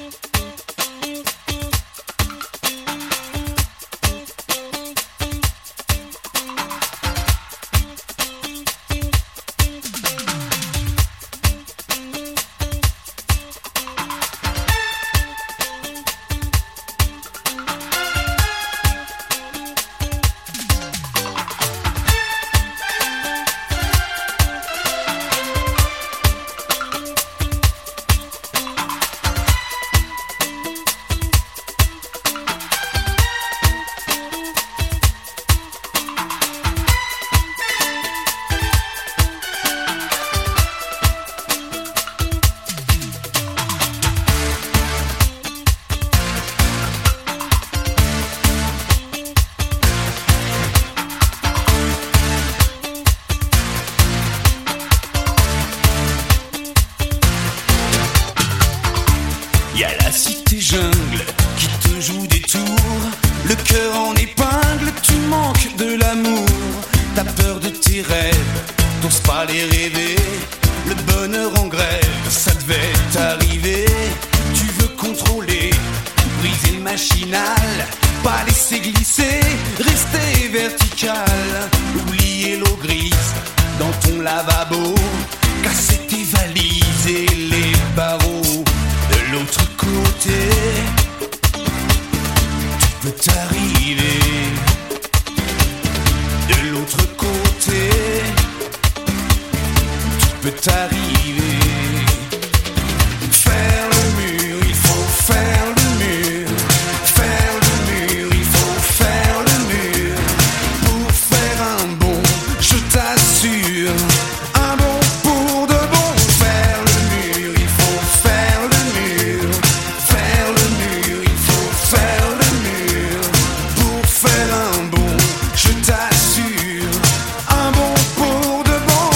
Y'a la cité jungle qui te joue des tours, le cœur en épingle, tu manques de l'amour. T'as peur de tes rêves, t'oses pas les rêver. Le bonheur en grève, ça devait t'arriver. Tu veux contrôler, briser le machinal, pas laisser glisser, rester vertical. Oublier l'eau grise dans ton lavabo, casser tes valises et les barreaux. De l'autre côté, tu peux t'arriver. De l'autre côté, tu peux t'arriver. Faire le mur, il faut faire le mur. Faire le mur, il faut faire le mur. Pour faire un bond, je t'assure, un bond pour de bon. Faire le mur, il faut faire le mur. Faire le mur, il faut faire le mur. Pour faire un bond, je t'assure, un bond pour de bon.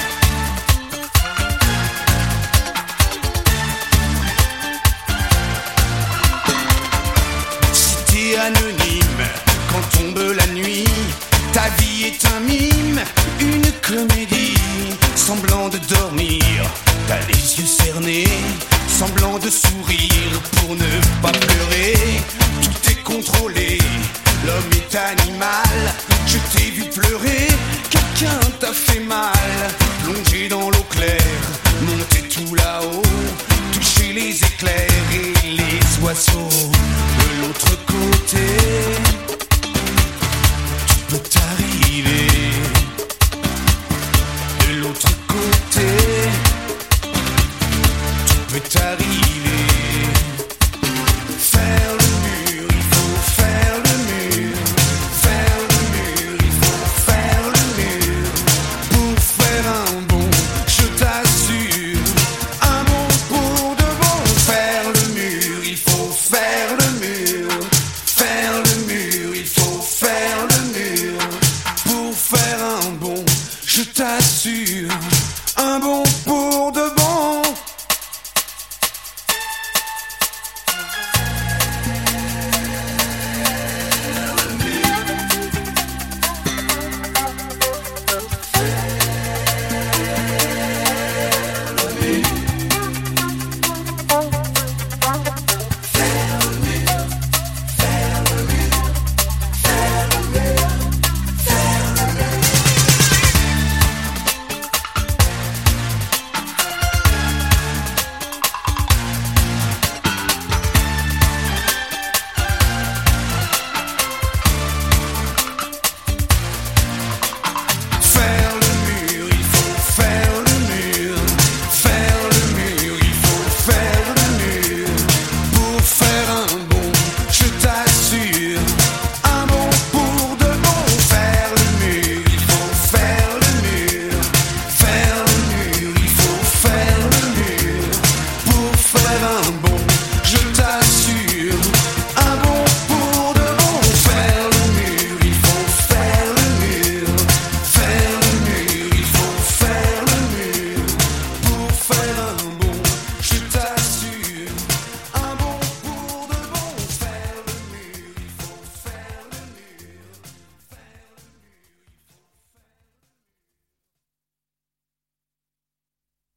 Cité anonyme, quand tombe la nuit, ta vie est un mime, une comédie. Semblant de dormir, t'as les yeux cernés, semblant de sourire pour ne pas pleurer. Tout est contrôlé, l'homme est animal. Je t'ai vu pleurer, quelqu'un t'a fait mal. Plonger dans l'eau claire, monter tout là-haut, toucher les éclairs et les oiseaux.